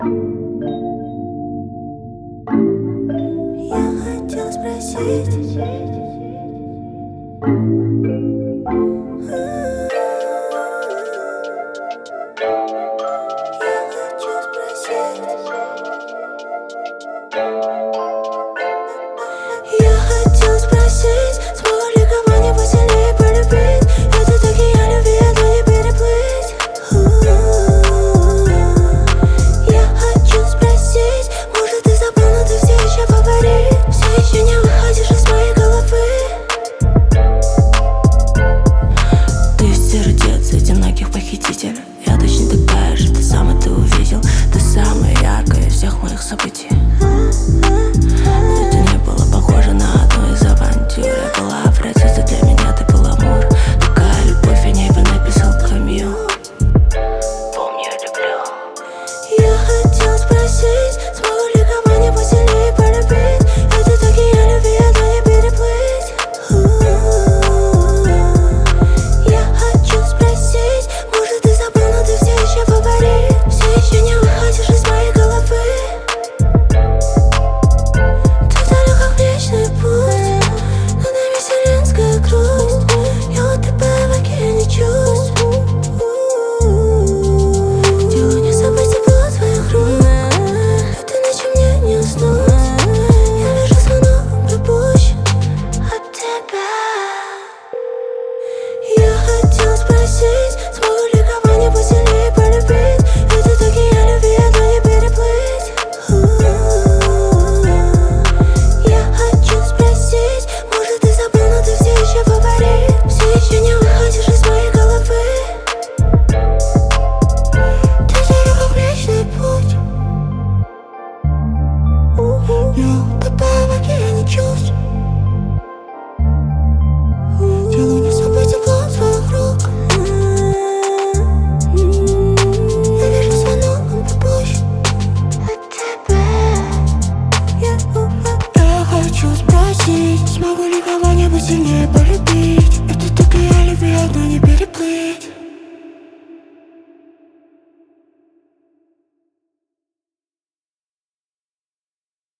Я хотела спросить, смогу ли кого-нибудь сильнее полюбить? Этот океан любви одну не переплыть. Я хочу спросить, может ты забыл, но ты все еще фаворит? Все еще не выходишь из моей головы. Ты сердец одиноких похититель. Я точно такая же, ты сам это увидел. Ты самая яркая из всех моих событий. Это не было похоже на одну из авантюр. Я была отвратительна, для меня ты был амур. Такая любовь, о ней бы написал Камью. Помни, я люблю. Я хотела спросить, смогу ли кого-нибудь сильнее полюбить? Этот океан любви одну не переплыть. Я хочу спросить, может ты забыл, но ты все еще фаворит? Все еще не выходишь из моей головы. Ты далек, как Млечный Путь, над нами вселенская грусть. Я утопаю в океане чувств. Делаю не забыть тепло твоих рук. Этой ночью мне не уснуть. Я вижу звонок пропущен от тебя. Я хотела спросить, смогу ли кого-нибудь сильнее полюбить? Этот океан любви одну не переплыть. Я хочу спросить, может ты забыл, но ты все еще фаворит? Все еще не выходишь из моей головы. Ты далек, как Млечный Путь. Я утопаю в океане чувств. Делаю не забыть тепло твоих рук. Я вижу звонок, он пропущен от тебя. Я хочу спросить, смогу ли кого-нибудь сильнее полюбить?